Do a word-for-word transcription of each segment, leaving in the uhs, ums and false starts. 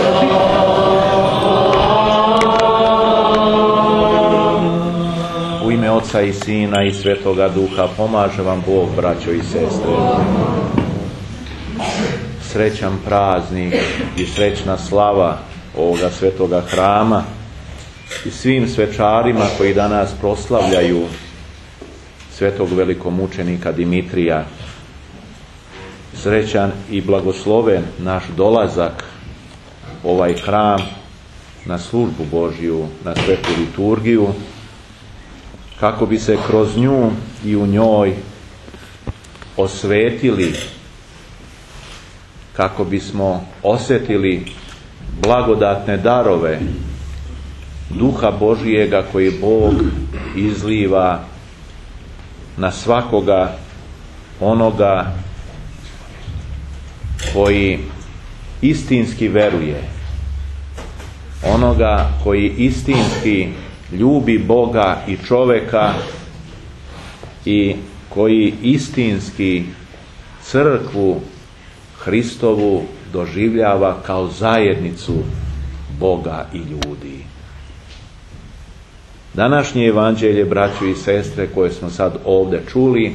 U ime Oca i Sina i Svetoga Duha pomaže vam Bog, braćo i sestre. Srećan praznik i srećna slava ovoga svetoga hrama i svim svečarima koji danas proslavljaju svetog velikomučenika Dimitrija. Srećan i blagosloven naš dolazak u ovaj hram na službu Božju, na svetu liturgiju, kako bi se kroz nju i u njoj osvetili, kako bismo osjetili blagodatne darove Duha Božijega koji Bog izliva na svakoga onoga koji istinski veruje, onoga koji istinski ljubi Boga i čoveka i koji istinski crkvu Hristovu doživljava kao zajednicu Boga i ljudi. Današnje evanđelje, braćo i sestre, koje smo sad ovdje čuli,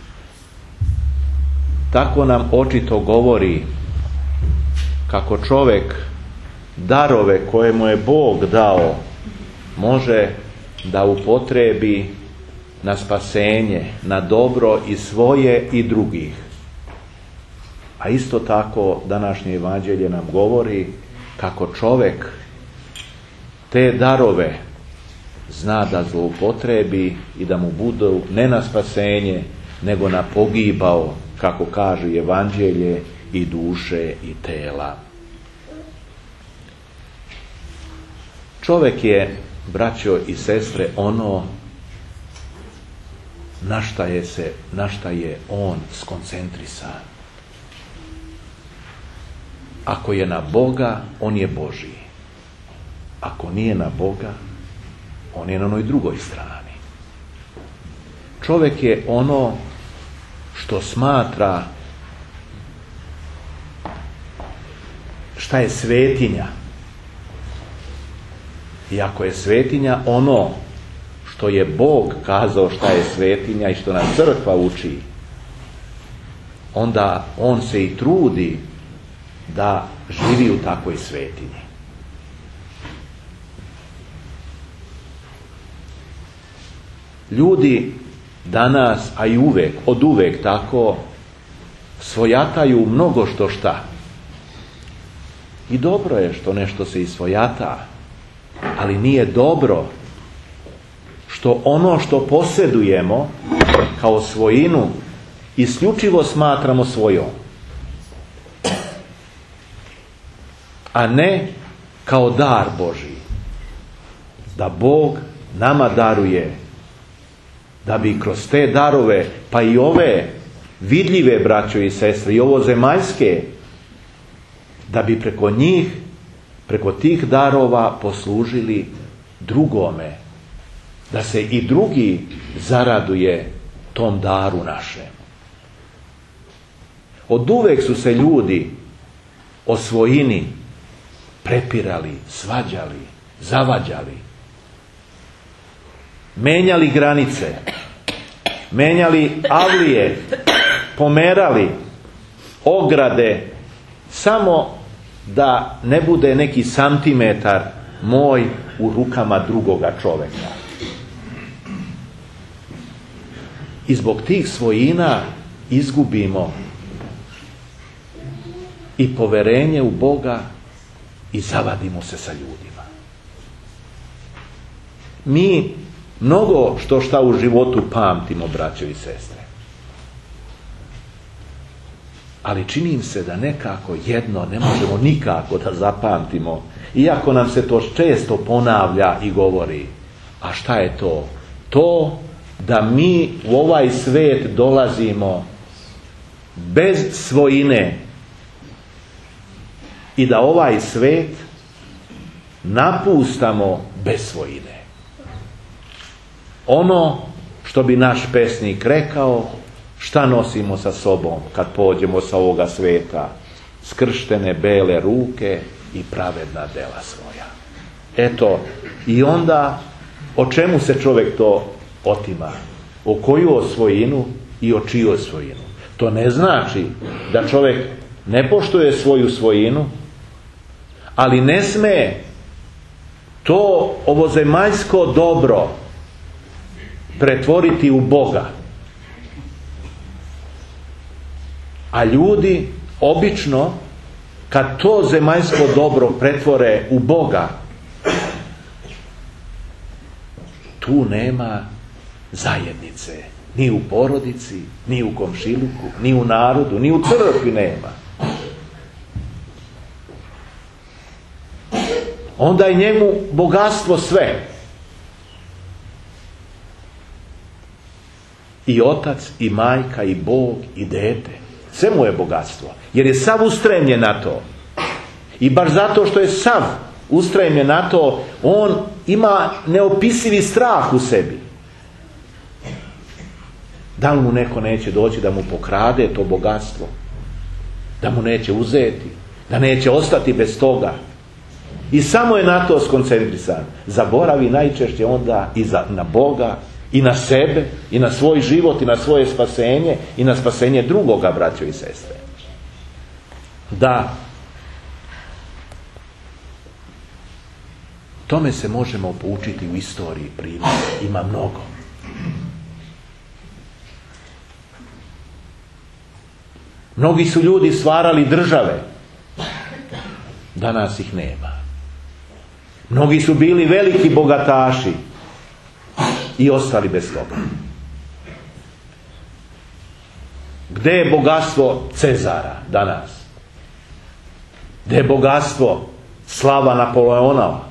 tako nam očito govori kako čovjek darove koje mu je Bog dao može da upotrebi na spasenje, na dobro i svoje i drugih. A isto tako današnje evanđelje nam govori kako čovjek te darove zna da zloupotrebi i da mu budu ne na spasenje, nego na pogibao, kako kaže evanđelje, i duše i tela. Čovjek je, braćo i sestre, ono na šta je se, na šta je on skoncentrisan. Ako je na Boga, on je Božji. Ako nije na Boga, on je na onoj drugoj strani. Čovjek je ono što smatra šta je svetinja. I ako je svetinja ono što je Bog kazao šta je svetinja i što nas crkva uči, onda on se i trudi da živi u takvoj svetinji. Ljudi danas, a i uvek, od uvek tako, svojataju mnogo što šta. I dobro je što nešto se isvojata, ali nije dobro što ono što posjedujemo kao svojinu isključivo smatramo svojom, a ne kao dar Božji. Da Bog nama daruje, da bi kroz te darove, pa i ove vidljive, braćo i sestre, i ovo zemaljske, da bi preko njih, preko tih darova poslužili drugome, da se i drugi zaraduje tom daru našem. Od uvek su se ljudi o svojini prepirali, svađali, zavađali, menjali granice, menjali avlije, pomerali ograde, samo da ne bude neki santimetar moj u rukama drugoga čovjeka. I zbog tih svojina izgubimo i poverenje u Boga i zavadimo se sa ljudima. Mi mnogo što šta u životu pamtimo, braćo i sestre. Ali čini im se da nekako jedno ne možemo nikako da zapamtimo, iako nam se to često ponavlja i govori. A šta je to? To da mi u ovaj svet dolazimo bez svojine i da ovaj svet napuštamo bez svojine. Ono što bi naš pesnik rekao, šta nosimo sa sobom kad pođemo sa ovoga sveta? Skrštene bele ruke i pravedna dela svoja. Eto, i onda o čemu se čovjek to otima? O koju osvojinu i o čiju osvojinu? To ne znači da čovjek ne poštuje svoju svojinu, ali ne sme to ovozemaljsko dobro pretvoriti u Boga. A ljudi obično kad to zemaljsko dobro pretvore u Boga, tu nema zajednice. Ni u porodici, ni u komšiluku, ni u narodu, ni u crkvi nema. Onda je njemu bogatstvo sve. I otac, i majka, i Bog, i dete. Sve mu je bogatstvo. Jer je sav ustremljen na to. I baš zato što je sav ustremljen na to, on ima neopisivi strah u sebi. Da li mu neko neće doći da mu pokrade to bogatstvo? Da mu neće uzeti? Da neće ostati bez toga? I samo je na to skoncentrisan. Zaboravi najčešće onda i za, na Boga, i na sebe, i na svoj život, i na svoje spasenje, i na spasenje drugoga, braćo i sestre. Da, tome se možemo poučiti u istoriji primjera. Ima mnogo. Mnogi su ljudi stvarali države. Danas ih nema. Mnogi su bili veliki bogataši i ostali bez toga. Gde je bogatstvo Cezara danas? Gde je bogatstvo slava Napoleonova?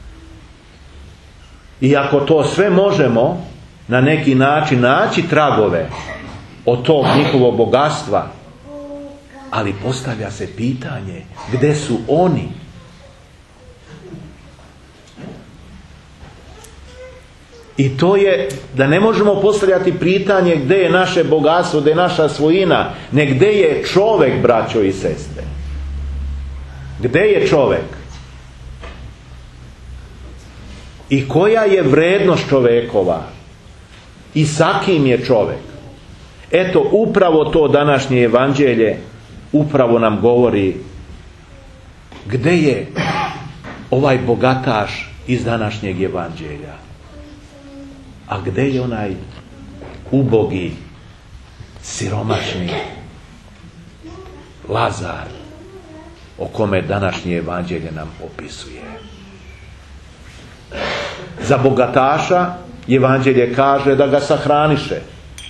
I ako to sve možemo na neki način naći tragove od tog njihovog bogatstva, ali postavlja se pitanje gde su oni? I to je da ne možemo postavljati pitanje gde je naše bogatstvo, gde je naša svojina, ne gde je čovjek, braćo i sestre. Gde je čovjek? I koja je vrednost čovjekova? I sa kim je čovjek? Eto, upravo to današnje evanđelje upravo nam govori gde je ovaj bogataš iz današnjeg evanđelja, a gde je onaj ubogi, siromašni Lazar o kome današnje evanđelje nam opisuje. Za bogataša evanđelje kaže da ga sahraniše,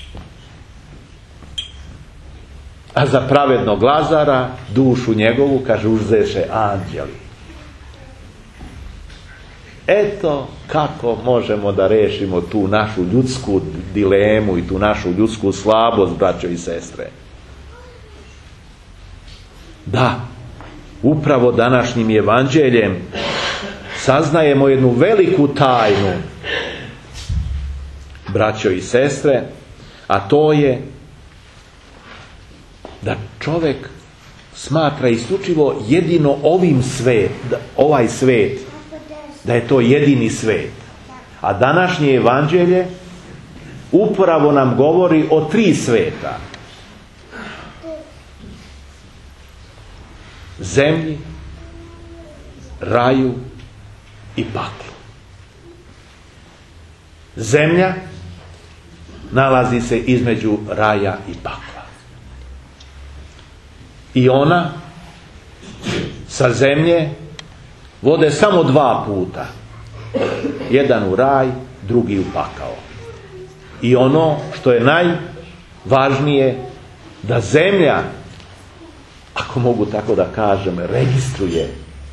a za pravednog Lazara dušu njegovu, kaže, uzeše anđeli. Eto kako možemo da rešimo tu našu ljudsku dilemu i tu našu ljudsku slabost, braćo i sestre. Da, upravo današnjim evanđeljem saznajemo jednu veliku tajnu, braćo i sestre, a to je da čovjek smatra isključivo jedino ovim svet, ovaj svet, da je to jedini svet. A današnje evanđelje upravo nam govori o tri sveta. Zemlji, raju i paklu. Zemlja nalazi se između raja i pakla. I ona sa zemlje vode samo dva puta. Jedan u raj, drugi u pakao. I ono što je najvažnije, da zemlja, ako mogu tako da kažem, registruje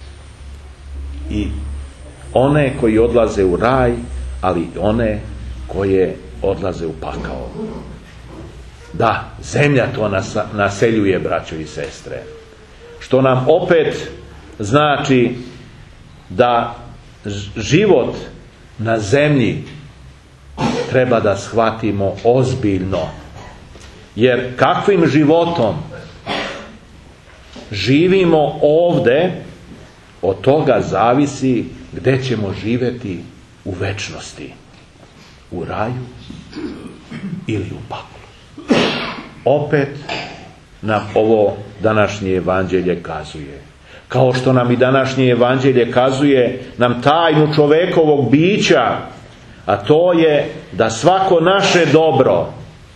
i one koji odlaze u raj, ali i one koje odlaze u pakao. Da, zemlja to nas, naseljuje, braćo i sestre. Što nam opet znači da život na zemlji treba da shvatimo ozbiljno. Jer kakvim životom živimo ovde, od toga zavisi gdje ćemo živjeti u večnosti. U raju ili u paklu. Opet nam ovo današnje evanđelje kazuje. Kao što nam i današnje evanđelje kazuje nam tajnu čovekovog bića, a to je da svako naše dobro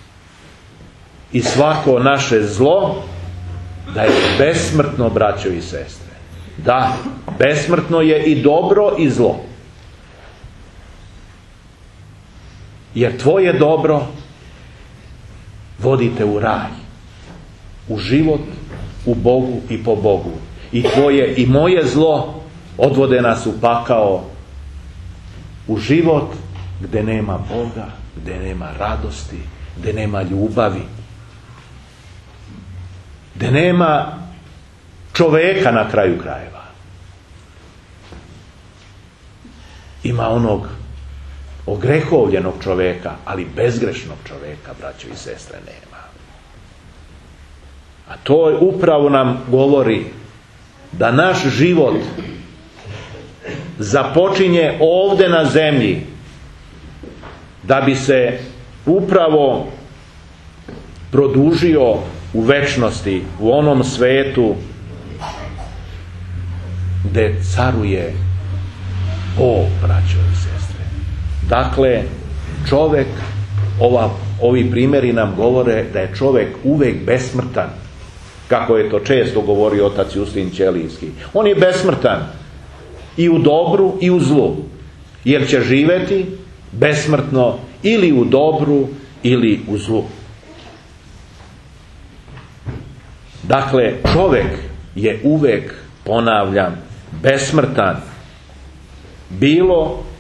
i svako naše zlo da je besmrtno, braćo i sestre. Da, besmrtno je i dobro i zlo. Jer tvoje dobro vodite u raj, u život, u Bogu i po Bogu. I tvoje i moje zlo odvode nas u pakao, u život gdje nema Boga, gdje nema radosti, gdje nema ljubavi, gdje nema čoveka na kraju krajeva. Ima onog ogrehovljenog čoveka, ali bezgrešnog čoveka, braćo i sestre, nema. A to upravo nam govori da naš život započinje ovdje na zemlji, da bi se upravo produžio u večnosti, u onom svetu gdje caruje Bog, braćo i sestre. Dakle, čovjek, ova, ovi primjeri nam govore da je čovjek uvijek besmrtan, kako je to često govori otac Justin Ćelijski. On je besmrtan i u dobru i u zlu, jer će živjeti besmrtno ili u dobru ili u zlu. Dakle, čovjek je uvijek, ponavljam, besmrtan. Bilo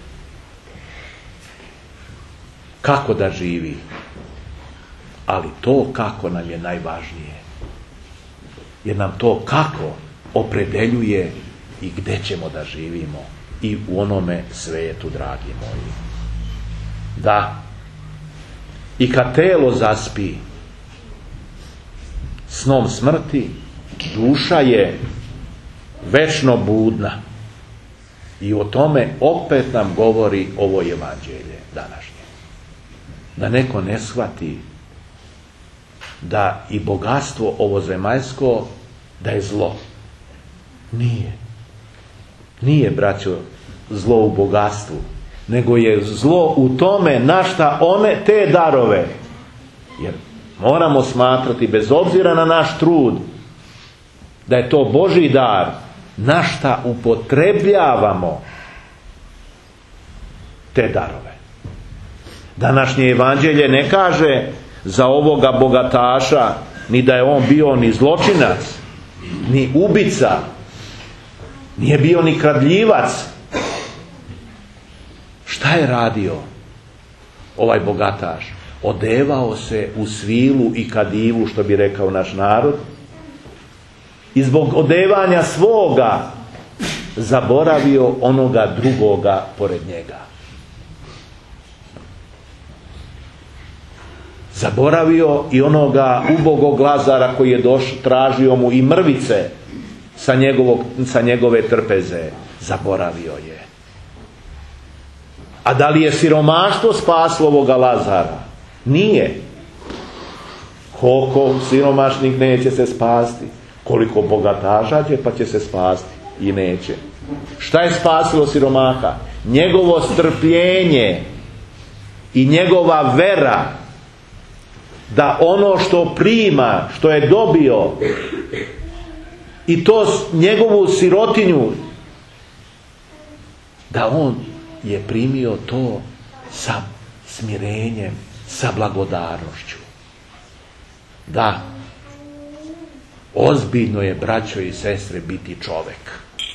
kako da živi, ali to kako nam je najvažnije. Jer nam to kako opredeljuje i gdje ćemo da živimo i u onome svetu, dragi moji. Da, i kad telo zaspi snom smrti, duša je večno budna. I o tome opet nam govori ovo evanđelje današnje. Da neko ne shvati da i bogatstvo ovozemaljsko da je zlo. Nije. Nije, braćo, zlo u bogatstvu, nego je zlo u tome na šta one te darove. Jer moramo smatrati, bez obzira na naš trud, da je to Božji dar, na šta upotrebljavamo te darove. Današnje evanđelje ne kaže za ovoga bogataša ni da je on bio ni zločinac, ni ubica, nije bio ni kradljivac. Šta je radio ovaj bogataš? Odevao se u svilu i kadivu, što bi rekao naš narod, i zbog odevanja svoga zaboravio onoga drugoga pored njega. Zaboravio i onoga ubogog Lazara koji je došao, tražio mu i mrvice sa, njegovog, sa njegove trpeze. Zaboravio je. A da li je siromaštvo spaslo ovoga Lazara? Nije. Koliko siromašnik neće se spasti? Koliko bogataša će, pa će se spasti? I neće. Šta je spasilo siromaha? Njegovo strpljenje i njegova vera da ono što prima, što je dobio, i to njegovu sirotinju, da on je primio to sa smirenjem, sa blagodarnošću. Da, ozbiljno je, braćo i sestre, biti čovjek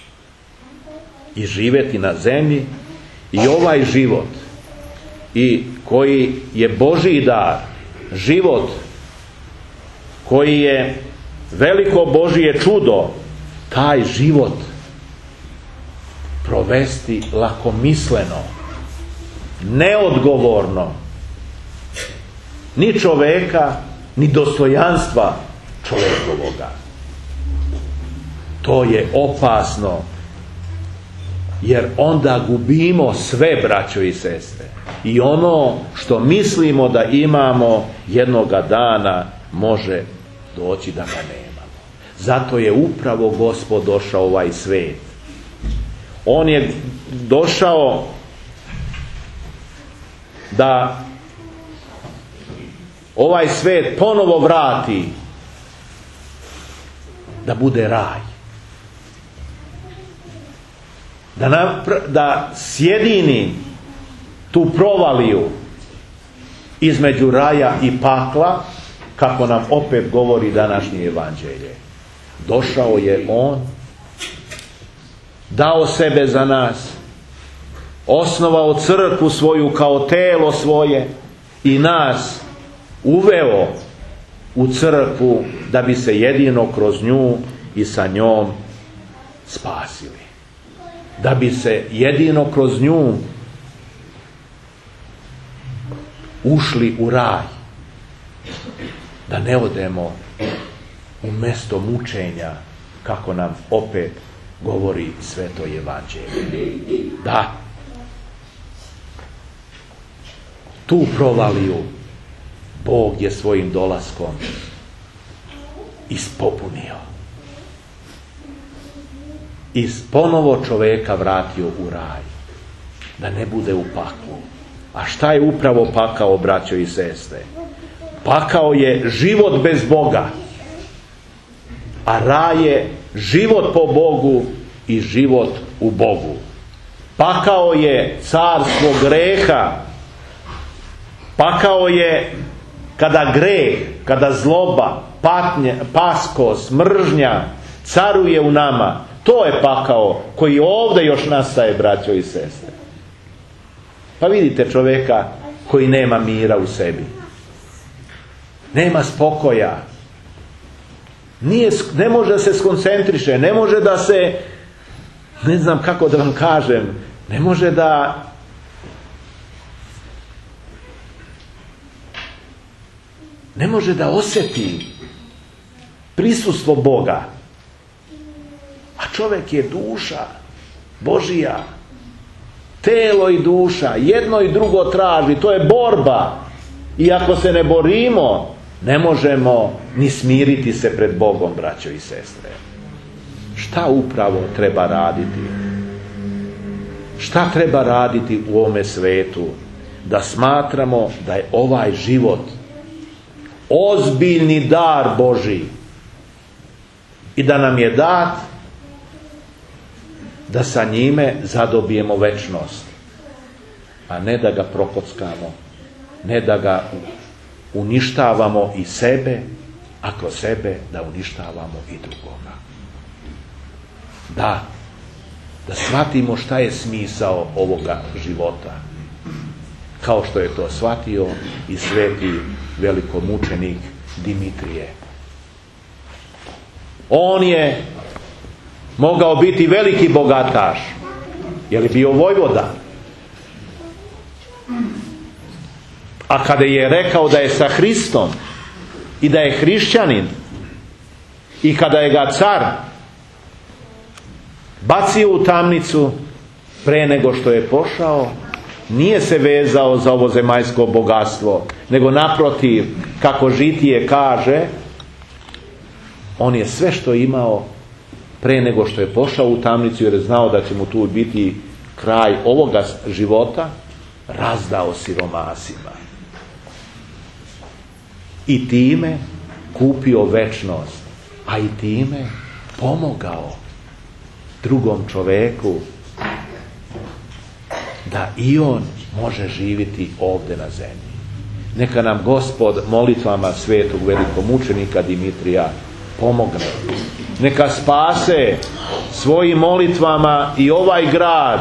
i živjeti na zemlji. I ovaj život i koji je Božji dar, život koji je veliko Božje čudo, taj život provesti lakomisleno, neodgovorno, ni čoveka, ni dostojanstva čovjekovoga. To je opasno jer onda gubimo sve, braćo i sestre. I ono što mislimo da imamo, jednoga dana može doći da ga nemamo. Zato je upravo Gospod došao u ovaj svet. On je došao da ovaj svet ponovo vrati, da bude raj. Da, napra- da sjedini tu provaliju između raja i pakla, kako nam opet govori današnje evanđelje. Došao je on, dao sebe za nas, osnovao crkvu svoju kao telo svoje i nas uveo u crkvu da bi se jedino kroz nju i sa njom spasili. Da bi se jedino kroz nju ušli u raj. Da ne odemo u mjesto mučenja, kako nam opet govori sveto evanđelje. Da. Tu provaliju Bog je svojim dolaskom ispunio. I ponovo čovjeka vratio u raj. Da ne bude u paklu. A šta je upravo pakao, braćo i sestre? Pakao je život bez Boga. A raj je život po Bogu i život u Bogu. Pakao je carstvo greha. Pakao je kada greh, kada zloba, patnje, paskos, mržnja caruje u nama. To je pakao koji ovdje još nastaje, braćo i sestre. Pa vidite čovjeka koji nema mira u sebi. Nema spokoja. Nije, ne može da se skoncentriše, ne može da se, ne znam kako da vam kažem, ne može da ne može da osjeti prisustvo Boga. A čovjek je duša Božija. Telo i duša, jedno i drugo traži, to je borba. I ako se ne borimo, ne možemo ni smiriti se pred Bogom, braćo i sestre. Šta upravo treba raditi? Šta treba raditi u ovome svetu? Da smatramo da je ovaj život ozbiljni dar Božji i da nam je dat da sa njime zadobijemo večnost, a ne da ga prokockamo, ne da ga uništavamo i sebe, a kroz sebe da uništavamo i drugoga. Da, da shvatimo šta je smisao ovoga života, kao što je to shvatio i sveti velikomučenik Dimitrije. On je mogao biti veliki bogataš, jer je bio vojvoda. A kada je rekao da je sa Hristom i da je hrišćanin, i kada je ga car bacio u tamnicu, pre nego što je pošao, nije se vezao za ovo zemaljsko bogatstvo, nego naprotiv, kako žitije kaže, on je sve što imao pre nego što je pošao u tamnicu, jer je znao da će mu tu biti kraj ovoga života, razdao siromasima. I time kupio večnost, a i time pomogao drugom čoveku da i on može živjeti ovdje na zemlji. Neka nam Gospod molitvama svetog velikomučenika Dimitrija pomogne. Neka spase svojim molitvama i ovaj grad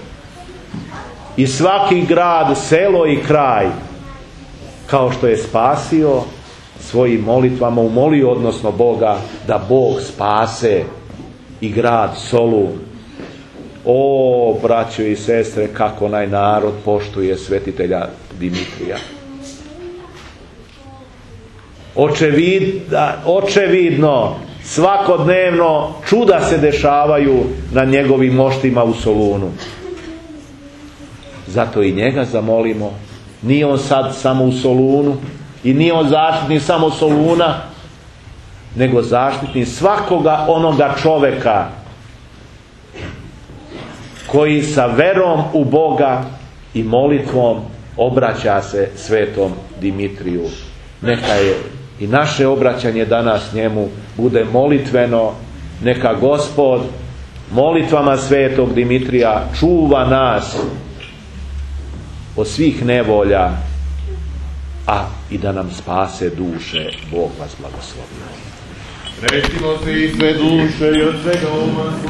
i svaki grad, selo i kraj, kao što je spasio svojim molitvama, umolio odnosno Boga da Bog spase i grad Solun. O, braćo i sestre, kako onaj narod poštuje svetitelja Dimitrija. Očevid, očevidno Svakodnevno čuda se dešavaju na njegovim moštima u Solunu. Zato i njega zamolimo. Nije on sad samo u Solunu i nije on zaštitnik samo Soluna, nego zaštitnik svakoga onoga čoveka koji sa verom u Boga i molitvom obraća se svetom Dimitriju. Neka je i naše obraćanje danas njemu bude molitveno. Neka Gospod molitvama svetog Dimitrija čuva nas od svih nevolja, a i da nam spase duše. Bog vas blagoslovi. Rečimo se i sve duše i od svega uma